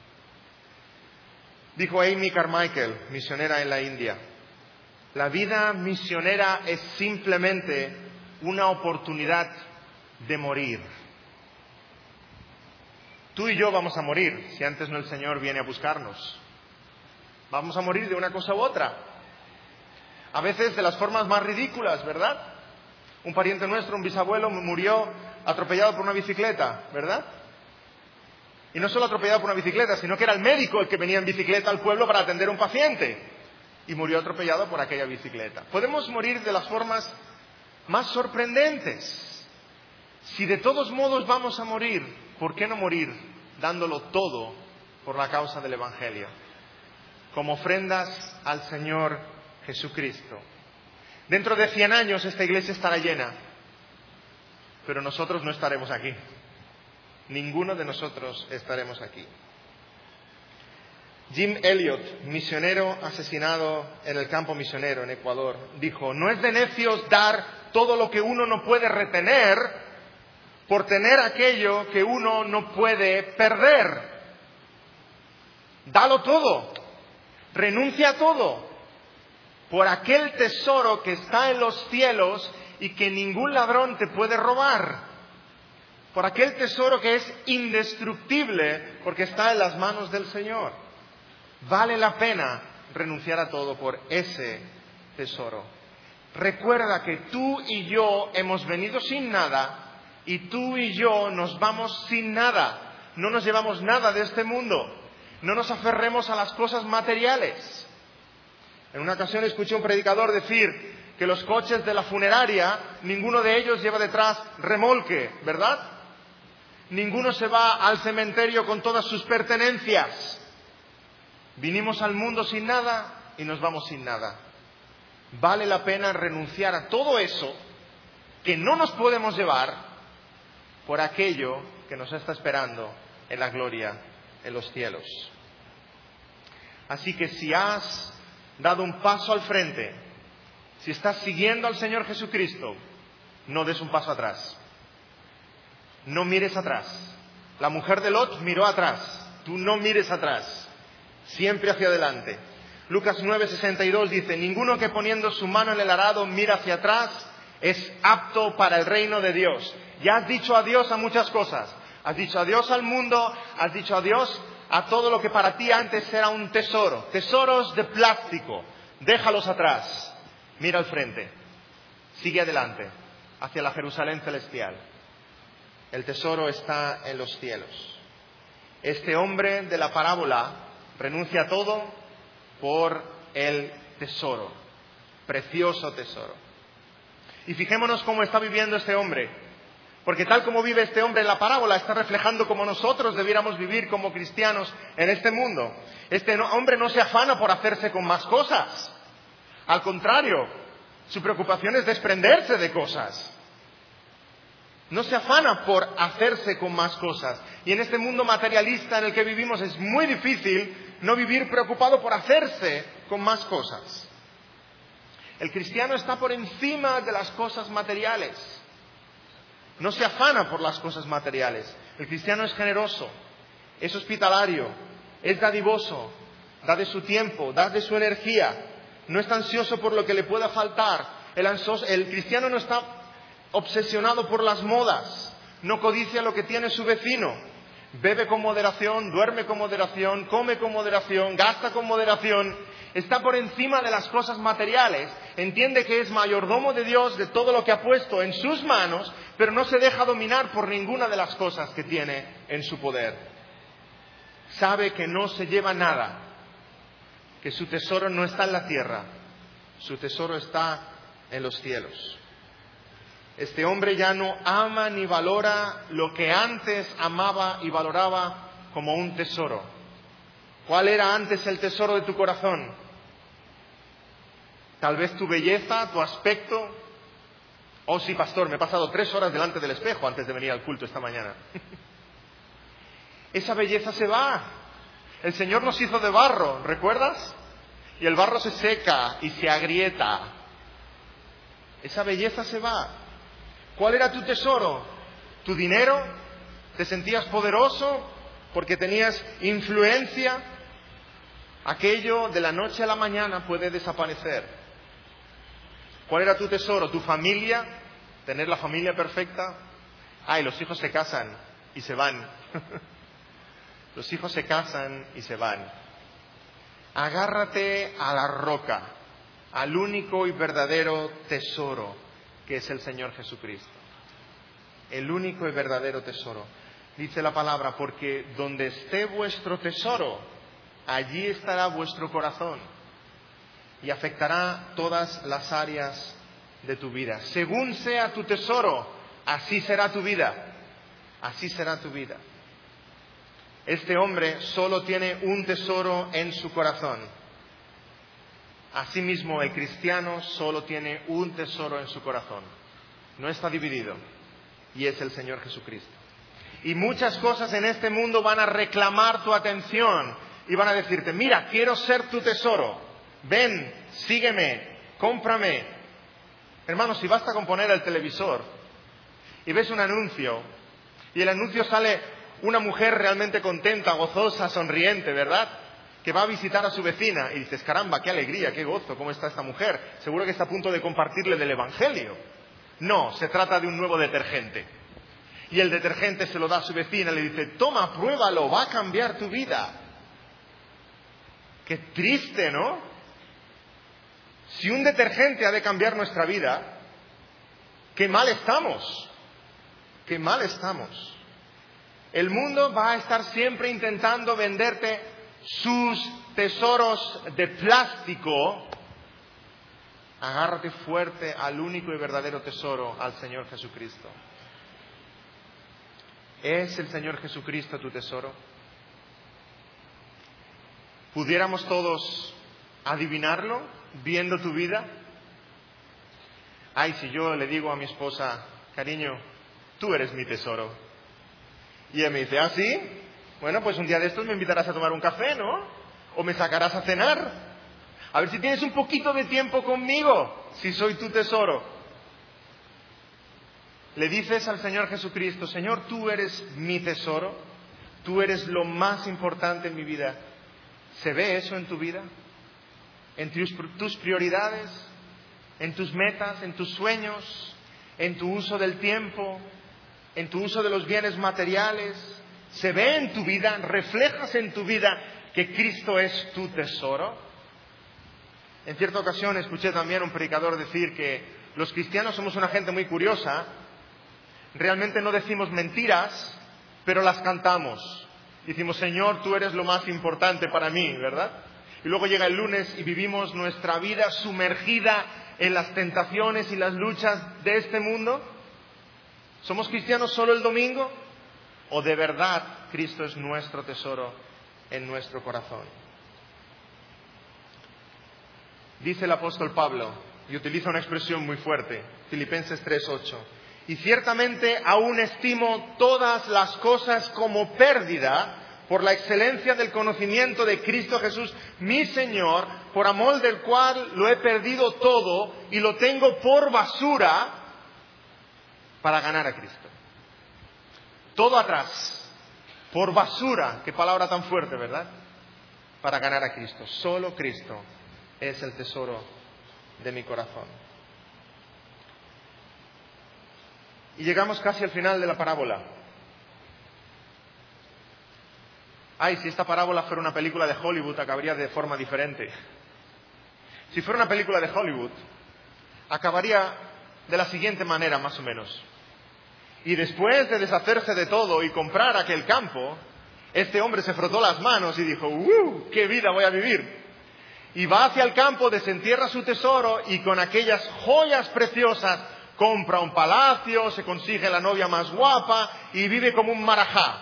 Dijo Amy Carmichael, misionera en la India, la vida misionera es simplemente una oportunidad de morir. Tú y yo vamos a morir si antes no el Señor viene a buscarnos. Vamos a morir de una cosa u otra. a veces de las formas más ridículas, ¿verdad? Un pariente nuestro, un bisabuelo, murió atropellado por una bicicleta, ¿verdad? Y no solo atropellado por una bicicleta, sino que era el médico el que venía en bicicleta al pueblo para atender a un paciente. Y murió atropellado por aquella bicicleta. Podemos morir de las formas más sorprendentes. Si de todos modos vamos a morir, ¿por qué no morir dándolo todo por la causa del Evangelio? Como ofrendas al Señor Jesucristo. Dentro de cien años esta iglesia estará llena, pero nosotros no estaremos aquí. Ninguno de nosotros estaremos aquí. Jim Elliot, misionero asesinado en el campo misionero en Ecuador, dijo: no es de necios dar todo lo que uno no puede retener por tener aquello que uno no puede perder. Dalo todo, renuncia a todo, por aquel tesoro que está en los cielos y que ningún ladrón te puede robar. Por aquel tesoro que es indestructible porque está en las manos del Señor. Vale la pena renunciar a todo por ese tesoro. Recuerda que tú y yo hemos venido sin nada y tú y yo nos vamos sin nada. No nos llevamos nada de este mundo. No nos aferremos a las cosas materiales. En una ocasión escuché a un predicador decir que los coches de la funeraria, ninguno de ellos lleva detrás remolque, ¿verdad? Ninguno se va al cementerio con todas sus pertenencias. Vinimos al mundo sin nada y nos vamos sin nada. Vale la pena renunciar a todo eso que no nos podemos llevar por aquello que nos está esperando en la gloria, en los cielos. Así que si has dado un paso al frente, si estás siguiendo al Señor Jesucristo, no des un paso atrás. No mires atrás. La mujer de Lot miró atrás. Tú no mires atrás. Siempre hacia adelante. Lucas nueve sesenta y dos dice: ninguno que poniendo su mano en el arado mira hacia atrás es apto para el reino de Dios. Ya has dicho adiós a muchas cosas. Has dicho adiós al mundo, has dicho adiós a todo lo que para ti antes era un tesoro. Tesoros de plástico. Déjalos atrás. Mira al frente. Sigue adelante, hacia la Jerusalén celestial. El tesoro está en los cielos. Este hombre de la parábola renuncia a todo por el tesoro. Precioso tesoro. Y fijémonos cómo está viviendo este hombre. Porque tal como vive este hombre en la parábola, está reflejando cómo nosotros debiéramos vivir como cristianos en este mundo. Este hombre no se afana por hacerse con más cosas. Al contrario, su preocupación es desprenderse de cosas. No se afana por hacerse con más cosas. Y en este mundo materialista en el que vivimos es muy difícil no vivir preocupado por hacerse con más cosas. El cristiano está por encima de las cosas materiales. No se afana por las cosas materiales. El cristiano es generoso, es hospitalario, es dadivoso, da de su tiempo, da de su energía. No está ansioso por lo que le pueda faltar. El, ansioso, el cristiano no está obsesionado por las modas, no codicia lo que tiene su vecino, bebe con moderación, duerme con moderación, come con moderación, gasta con moderación, está por encima de las cosas materiales, entiende que es mayordomo de Dios, de todo lo que ha puesto en sus manos, pero no se deja dominar por ninguna de las cosas que tiene en su poder. Sabe que no se lleva nada, que su tesoro no está en la tierra, su tesoro está en los cielos. Este hombre ya no ama ni valora lo que antes amaba y valoraba como un tesoro. ¿Cuál era antes el tesoro de tu corazón? Tal vez tu belleza, tu aspecto. Oh sí, pastor, me he pasado tres horas delante del espejo antes de venir al culto esta mañana. Esa belleza se va. El Señor nos hizo de barro, ¿recuerdas? Y el barro se seca y se agrieta. Esa belleza se va. ¿Cuál era tu tesoro? ¿Tu dinero? ¿Te sentías poderoso porque tenías influencia? Aquello de la noche a la mañana puede desaparecer. ¿Cuál era tu tesoro? ¿Tu familia? ¿Tener la familia perfecta? Ay, los hijos se casan y se van. Los hijos se casan y se van. Agárrate a la roca. al único y verdadero tesoro, que es el Señor Jesucristo. El único y verdadero tesoro. Dice la palabra, porque donde esté vuestro tesoro, allí estará vuestro corazón, y afectará todas las áreas de tu vida. Según sea tu tesoro, así será tu vida. Así será tu vida. Este hombre solo tiene un tesoro en su corazón. Asimismo, el cristiano solo tiene un tesoro en su corazón. No está dividido. Y es el Señor Jesucristo. Y muchas cosas en este mundo van a reclamar tu atención y van a decirte, mira, quiero ser tu tesoro. Ven, sígueme, cómprame. Hermanos, si basta con poner el televisor y ves un anuncio y el anuncio sale una mujer realmente contenta, gozosa, sonriente, ¿verdad?, que va a visitar a su vecina y dices, caramba, qué alegría, qué gozo, cómo está esta mujer. Seguro que está a punto de compartirle del Evangelio. No, se trata de un nuevo detergente. Y el detergente se lo da a su vecina y le dice, toma, pruébalo, va a cambiar tu vida. Qué triste, ¿no? Si un detergente ha de cambiar nuestra vida, qué mal estamos. Qué mal estamos. El mundo va a estar siempre intentando venderte sus tesoros de plástico. Agárrate fuerte al único y verdadero tesoro, al Señor Jesucristo. ¿Es el Señor Jesucristo tu tesoro? ¿Pudiéramos todos adivinarlo viendo tu vida? Ay, si yo le digo a mi esposa, cariño, tú eres mi tesoro. Y ella me dice, ¿ah, sí? Bueno, pues un día de estos me invitarás a tomar un café, ¿no? O me sacarás a cenar. A ver si tienes un poquito de tiempo conmigo, si soy tu tesoro. Le dices al Señor Jesucristo, Señor, tú eres mi tesoro, tú eres lo más importante en mi vida. ¿Se ve eso en tu vida? ¿En tus, tus prioridades? ¿En tus metas? ¿En tus sueños? ¿En tu uso del tiempo? ¿En tu uso de los bienes materiales? ¿Se ve en tu vida? ¿Reflejas en tu vida que Cristo es tu tesoro? En cierta ocasión escuché también a un predicador decir que los cristianos somos una gente muy curiosa. Realmente no decimos mentiras, pero las cantamos. Decimos, Señor, tú eres lo más importante para mí, ¿verdad? Y luego llega el lunes y vivimos nuestra vida sumergida en las tentaciones y las luchas de este mundo. ¿Somos cristianos solo el domingo? ¿O de verdad Cristo es nuestro tesoro en nuestro corazón? Dice el apóstol Pablo, y utiliza una expresión muy fuerte, Filipenses tres ocho. Y ciertamente aún estimo todas las cosas como pérdida por la excelencia del conocimiento de Cristo Jesús, mi Señor, por amor del cual lo he perdido todo y lo tengo por basura para ganar a Cristo. Todo atrás, por basura, qué palabra tan fuerte, ¿verdad? Para ganar a Cristo. Solo Cristo es el tesoro de mi corazón. Y llegamos casi al final de la parábola. Ay, si esta parábola fuera una película de Hollywood, acabaría de forma diferente. Si fuera una película de Hollywood, acabaría de la siguiente manera, más o menos. Y después de deshacerse de todo y comprar aquel campo, este hombre se frotó las manos y dijo, ¡uh! ¡Qué vida voy a vivir! Y va hacia el campo, desentierra su tesoro y con aquellas joyas preciosas compra un palacio, se consigue la novia más guapa y vive como un marajá.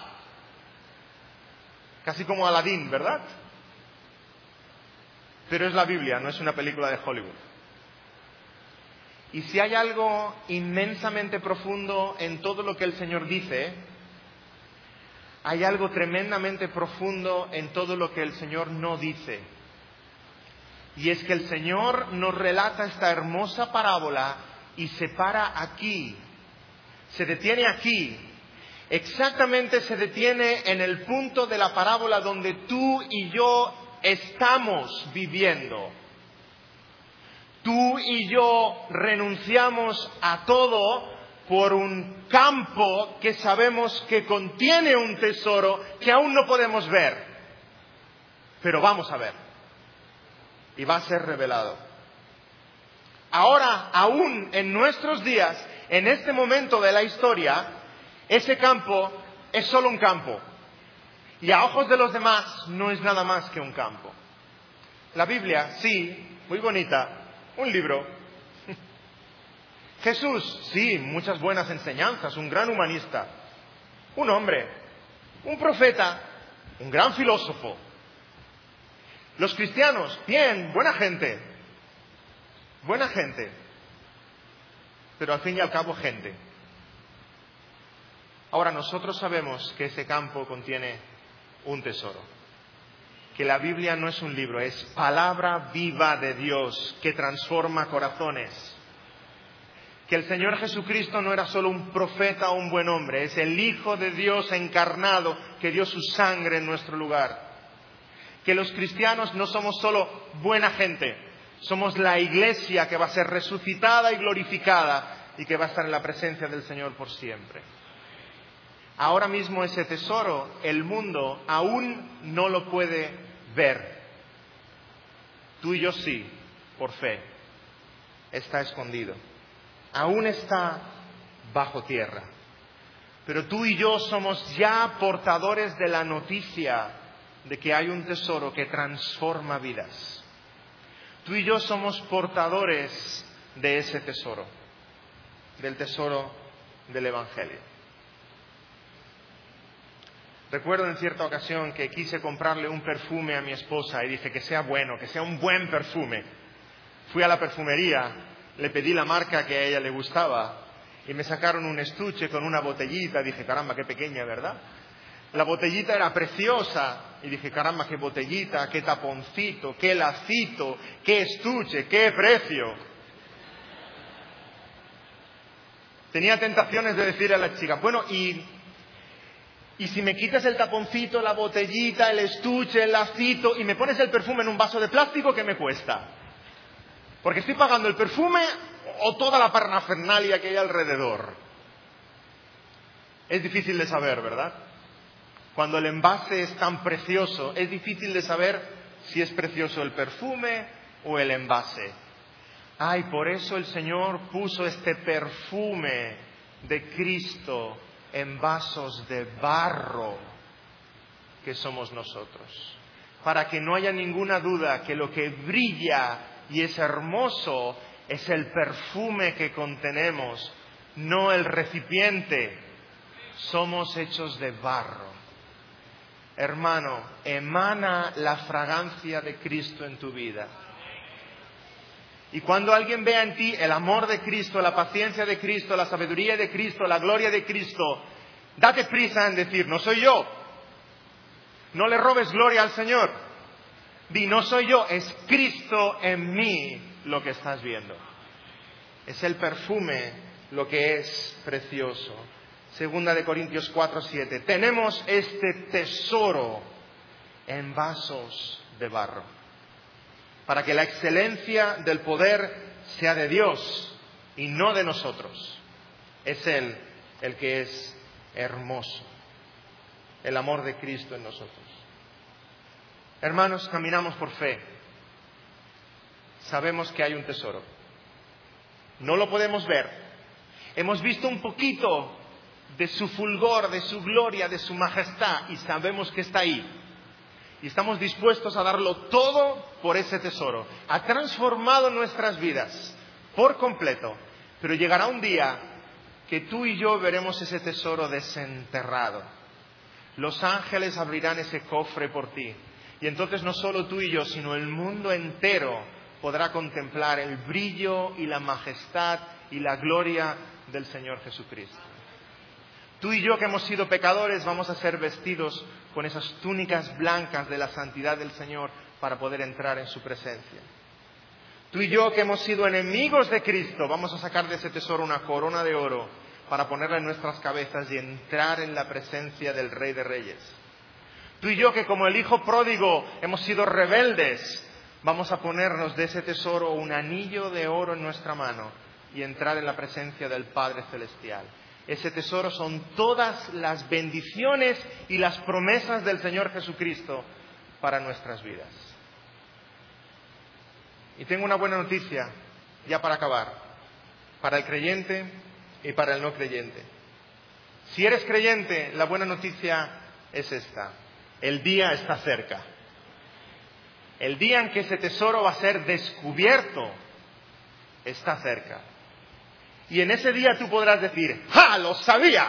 Casi como Aladín, ¿verdad? Pero es la Biblia, no es una película de Hollywood. Y si hay algo inmensamente profundo en todo lo que el Señor dice, hay algo tremendamente profundo en todo lo que el Señor no dice. Y es que el Señor nos relata esta hermosa parábola y se para aquí, se detiene aquí. Exactamente se detiene en el punto de la parábola donde tú y yo estamos viviendo. Tú y yo renunciamos a todo por un campo que sabemos que contiene un tesoro que aún no podemos ver, pero vamos a ver y va a ser revelado. ahora, aún en nuestros días, en este momento de la historia, ese campo es solo un campo. Y a ojos de los demás no es nada más que un campo. La Biblia, sí, muy bonita, un libro. Jesús, sí, muchas buenas enseñanzas, un gran humanista, un hombre, un profeta, un gran filósofo. Los cristianos, bien, buena gente, buena gente, pero al fin y al cabo gente. Ahora nosotros sabemos que ese campo contiene un tesoro, que la Biblia no es un libro, es palabra viva de Dios que transforma corazones. Que el Señor Jesucristo no era solo un profeta o un buen hombre, es el Hijo de Dios encarnado que dio su sangre en nuestro lugar. Que los cristianos no somos solo buena gente, somos la iglesia que va a ser resucitada y glorificada y que va a estar en la presencia del Señor por siempre. Ahora mismo ese tesoro, el mundo aún no lo puede ver. Tú y yo sí, por fe. Está escondido. Aún está bajo tierra. Pero tú y yo somos ya portadores de la noticia de que hay un tesoro que transforma vidas. Tú y yo somos portadores de ese tesoro, del tesoro del Evangelio. Recuerdo en cierta ocasión que quise comprarle un perfume a mi esposa y dije que sea bueno, que sea un buen perfume. Fui a la perfumería, le pedí la marca que a ella le gustaba y me sacaron un estuche con una botellita. Dije, caramba, qué pequeña, ¿verdad? La botellita era preciosa y dije, caramba, qué botellita, qué taponcito, qué lacito, qué estuche, qué precio. Tenía tentaciones de decir a la chica, bueno, y, y si me quitas el taponcito, la botellita, el estuche, el lacito y me pones el perfume en un vaso de plástico, ¿qué me cuesta? Porque estoy pagando el perfume o toda la parafernalia que hay alrededor. Es difícil de saber, ¿verdad? Cuando el envase es tan precioso, es difícil de saber si es precioso el perfume o el envase. Ay, por eso el Señor puso este perfume de Cristo en vasos de barro que somos nosotros. Para que no haya ninguna duda que lo que brilla y es hermoso es el perfume que contenemos, no el recipiente. Somos hechos de barro. Hermano, emana la fragancia de Cristo en tu vida. Y cuando alguien vea en ti el amor de Cristo, la paciencia de Cristo, la sabiduría de Cristo, la gloria de Cristo, date prisa en decir, no soy yo. No le robes gloria al Señor. Di, no soy yo, es Cristo en mí lo que estás viendo. Es el perfume lo que es precioso. Segunda de Corintios cuatro, siete. Tenemos este tesoro en vasos de barro, para que la excelencia del poder sea de Dios y no de nosotros. Es Él el que es hermoso, el amor de Cristo en nosotros. Hermanos, caminamos por fe. Sabemos que hay un tesoro. No lo podemos ver. Hemos visto un poquito de su fulgor, de su gloria, de su majestad, y sabemos que está ahí. Y estamos dispuestos a darlo todo por ese tesoro. Ha transformado nuestras vidas por completo. Pero llegará un día que tú y yo veremos ese tesoro desenterrado. Los ángeles abrirán ese cofre por ti. Y entonces no solo tú y yo, sino el mundo entero podrá contemplar el brillo y la majestad y la gloria del Señor Jesucristo. Tú y yo que hemos sido pecadores vamos a ser vestidos con esas túnicas blancas de la santidad del Señor para poder entrar en su presencia. Tú y yo que hemos sido enemigos de Cristo vamos a sacar de ese tesoro una corona de oro para ponerla en nuestras cabezas y entrar en la presencia del Rey de Reyes. Tú y yo que como el hijo pródigo hemos sido rebeldes, vamos a ponernos de ese tesoro un anillo de oro en nuestra mano y entrar en la presencia del Padre Celestial. Ese tesoro son todas las bendiciones y las promesas del Señor Jesucristo para nuestras vidas. Y tengo una buena noticia. ya para acabar, para el creyente y para el no creyente. Si eres creyente, la buena noticia es esta: el día está cerca. El día en que ese tesoro va a ser descubierto está cerca. Y en ese día tú podrás decir: ¡ja! ¡Lo sabía!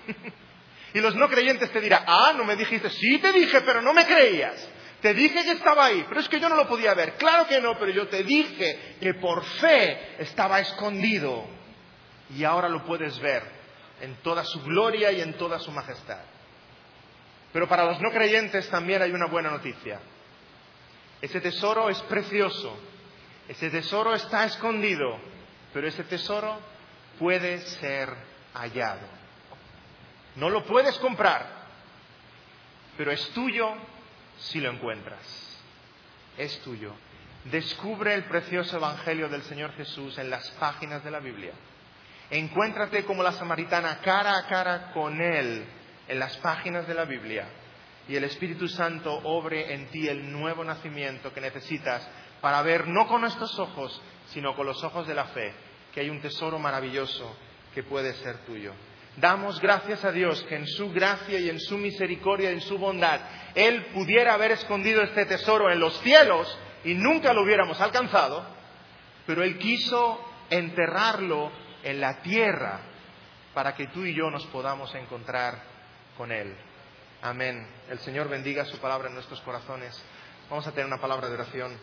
Y los no creyentes te dirán: ¡ah! No me dijiste. Sí te dije, pero no me creías. Te dije que estaba ahí, pero es que yo no lo podía ver. Claro que no, pero yo te dije que por fe estaba escondido. Y ahora lo puedes ver en toda su gloria y en toda su majestad. Pero para los no creyentes también hay una buena noticia. Ese tesoro es precioso. Ese tesoro está escondido. Pero ese tesoro puede ser hallado. No lo puedes comprar, pero es tuyo si lo encuentras. Es tuyo. Descubre el precioso evangelio del Señor Jesús en las páginas de la Biblia. Encuéntrate como la samaritana cara a cara con Él en las páginas de la Biblia. Y el Espíritu Santo obre en ti el nuevo nacimiento que necesitas para ver no con nuestros ojos, sino con los ojos de la fe, que hay un tesoro maravilloso que puede ser tuyo. Damos gracias a Dios que en su gracia y en su misericordia y en su bondad Él pudiera haber escondido este tesoro en los cielos y nunca lo hubiéramos alcanzado, pero Él quiso enterrarlo en la tierra para que tú y yo nos podamos encontrar con Él. Amén. El Señor bendiga su palabra en nuestros corazones. Vamos a tener una palabra de oración.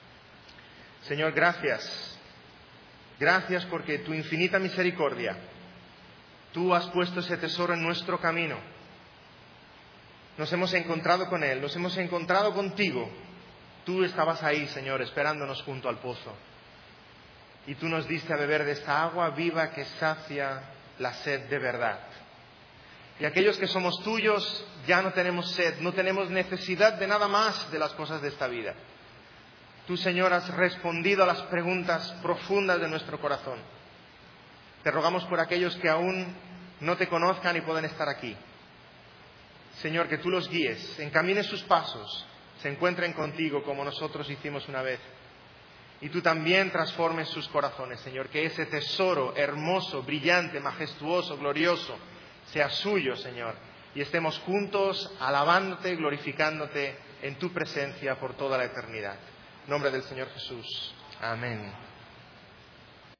Señor, gracias. Gracias porque tu infinita misericordia, tú has puesto ese tesoro en nuestro camino. Nos hemos encontrado con Él, nos hemos encontrado contigo. Tú estabas ahí, Señor, esperándonos junto al pozo. Y tú nos diste a beber de esta agua viva que sacia la sed de verdad. Y aquellos que somos tuyos ya no tenemos sed, no tenemos necesidad de nada más de las cosas de esta vida. Tú, Señor, has respondido a las preguntas profundas de nuestro corazón. Te rogamos por aquellos que aún no te conozcan y pueden estar aquí. Señor, que tú los guíes, encamines sus pasos, se encuentren contigo como nosotros hicimos una vez. Y tú también transformes sus corazones, Señor, que ese tesoro hermoso, brillante, majestuoso, glorioso, sea suyo, Señor. Y estemos juntos alabándote, glorificándote en tu presencia por toda la eternidad. En nombre del Señor Jesús. Amén.